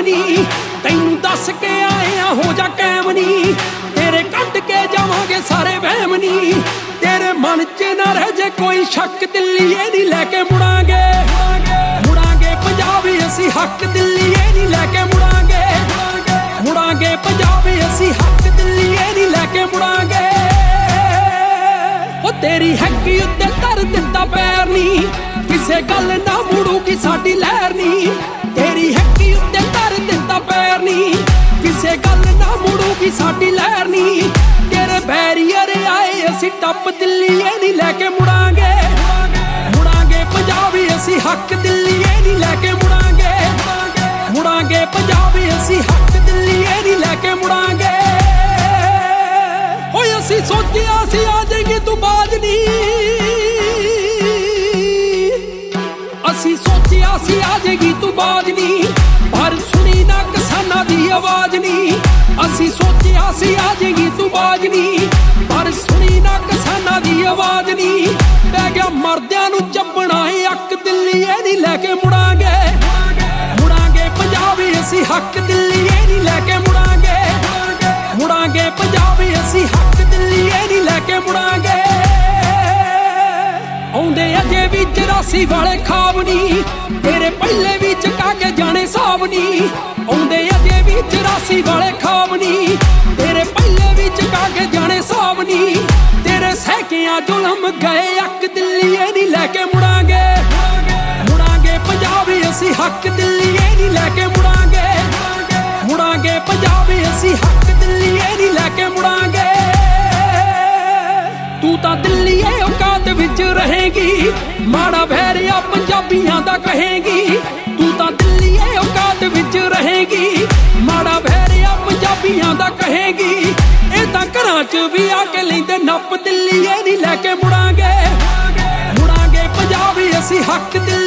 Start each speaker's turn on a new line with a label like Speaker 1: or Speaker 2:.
Speaker 1: ਨੀ ਤੈਨੂੰ ਦੱਸ ਕੇ ਆਏ ਆ ਹੋ ਜਾ ਕੈਮ ਨੀ ਤੇਰੇ ਕੱਢ ਕੇ ਜਾਵਾਂਗੇ ਸਾਰੇ ਵਹਿਮ ਨੀ ਤੇਰੇ ਮਨ 'ਚ ਨਾ ਰਹਿ ਜੇ ਕੋਈ ਸ਼ੱਕ ਦਿੱਲੀਏ ਨੀ ਲੈ ਕੇ ਮੁੜਾਂਗੇ ਮੁੜਾਂਗੇ ਪੰਜਾਬ ਅਸੀਂ ਹੱਕ ਦਿੱਲੀਏ ਨੀ ਲੈ ਕੇ ਮੁੜਾਂਗੇ ਮੁੜਾਂਗੇ ਪੰਜਾਬ ਅਸੀਂ ਹੱਕ ਦਿੱਲੀਏ ਨੀ ਲੈ ਕੇ ਮੁੜਾਂਗੇ ਉਹ ਤੇਰੀ ਹੈਕੀ ਉੱਤੇ ਧਰ ਦਿੱਤਾ ਪੈਰ ਨੀ ਕਿਸੇ ਗੱਲ ਨਾ ਮੁੜੂਗੀ ਸਾਡੀ ਲਹਿਰ ਨੀ ਤੇਰੀ ਹੈਕੀ ਉੱਤੇ ਧਰ ਦਿੱਤਾ ਪੈਰ ਨੀ ਕਿਸੇ ਗੱਲ ਨਾ ਮੁੜੂਗੀ ਸਾਡੀ ਲਹਿਰ ਨੀ ਤੇਰੇ ਬੈਰੀਅਰ ਆਏ ਅਸੀਂ ਟੱਪ ਦਿੱਲੀਏ ਨੀ ਲੈ ਕੇ ਮੁੜਾਂਗੇ ਮੁੜਾਂਗੇ ਪੰਜਾਬ ਅਸੀਂ ਹੱਕ ਦਿੱਲੀਏ ਨੀ ਲੈ ਕੇ ਮੁੜਾਂਗੇ ਮੁੜਾਂਗੇ ਪੰਜਾਬ ਅਸੀਂ ਹੱਕ ਦਿੱਲੀਏ ਨੀ ਲੈ ਕੇ ਮੁੜਾਂਗੇ ਓਏ ਅਸੀਂ ਸੋਚਿਆ ਸੀ ਆ ਜਾਏਗੀ ਤੂੰ ਬਾਜ ਨੀ ਅਸੀਂ ਸੋਚਿਆ ਸੀ ਆ ਜਾਏਗੀ ਤੂੰ ਬਾਜ ਨੀ ਪਰ ਸੁਣੀ ਨਾ ਕਿਸਾਨਾਂ ਦੀ ਆਵਾਜ਼ ਨੀ ਅਸੀਂ ਸੋਚਿਆ ਸੀ ਆ ਜਾਏਗੀ ਤੂੰ ਬਾਜ ਨੀ ਪਰ ਸੁਣੀ ਨਾ ਕਿਸਾਨਾਂ ਦੀ ਆਵਾਜ਼ ਨੀ ਪੈ ਗਿਆ ਮਰਦਿਆਂ ਨੂੰ ਚੱਬਣਾ ਏ ਅੱਕ ਦਿੱਲੀਏ ਨੀ ਲੈ ਕੇ ਮੁੜਾਂਗੇ ਮੁੜਾਂਗੇ ਪੰਜਾਬ ਅਸੀਂ ਹੱਕ ਦਿੱਲੀਏ ਨੀ ਲੈ ਕੇ ਮੁੜਾਂਗੇ ਮੁੜਾਂਗੇ ਪੰਜਾਬ ਅਸੀਂ ਹੱਕ ਦਿੱਲੀਏ ਨੀ ਲੈ ਕੇ ਮੁੜਾਂਗੇ ਆਉਂਦੇ ਅਜੇ ਵੀ 84 ਵਾਲੇ ਖਾਬ ਨੀ ਤੇਰੇ ਪਹਿਲੇ ਵੀ ਚਕਾ ਕੇ ਜਾਣੇ ਸਾਬ ਨੀ ਆਉਂਦੇ ਅਜੇ ਵੀ 84 ਵਾਲੇ ਖਾਬ ਨੀ ਤੇਰੇ ਪਹਿਲੇ ਵੀ ਚਕਾ ਕੇ ਜਾਣੇ ਸਾਬ ਨੀ ਤੇਰੇ ਸਹਿਕਿਆਂ ਜ਼ੁਲਮ ਗਏ ਅੱਕ ਦਿੱਲੀਏ ਨੀ ਲੈ ਕੇ ਮੁੜਾਂਗੇ ਮੁੜਾਂਗੇ ਪੰਜਾਬ ਅਸੀਂ ਹੱਕ ਦਿੱਲੀਏ ਨੀ ਲੈ ਕੇ ਮੁੜਾਂਗੇ ਮੁੜਾਂਗੇ ਪੰਜਾਬ ਅਸੀਂ ਹੱਕ ਦਿੱਲੀਏ ਨੀ ਲੈ ਕੇ ਮੁੜਾਂਗੇ ਤੂੰ ਤਾਂ ਦਿੱਲੀਏ ਔਕਾਤ ਵਿੱਚ ਰਹੇਗੀ ਮਾੜਾ ਵੈਰਿਆ ਪੰਜਾਬੀਆਂ ਦਾ ਕਹੇਗੀ ਤੂੰ ਤਾਂ ਦਿੱਲੀਏ ਔਕਾਤ ਵਿੱਚ ਰਹੇਗੀ ਮਾੜਾ ਵੈਰਿਆ ਪੰਜਾਬੀਆਂ ਦਾ ਕਹੇਗੀ ਇਹ ਤਾਂ ਘਰਾਂ 'ਚ ਵੀ ਆ ਕੇ ਲੈਂਦੇ ਨੱਪ ਦਿੱਲੀਏ ਨੀ ਲੈ ਕੇ ਮੁੜਾਂਗੇ ਮੁੜਾਂਗੇ ਪੰਜਾਬ ਅਸੀਂ ਹੱਕ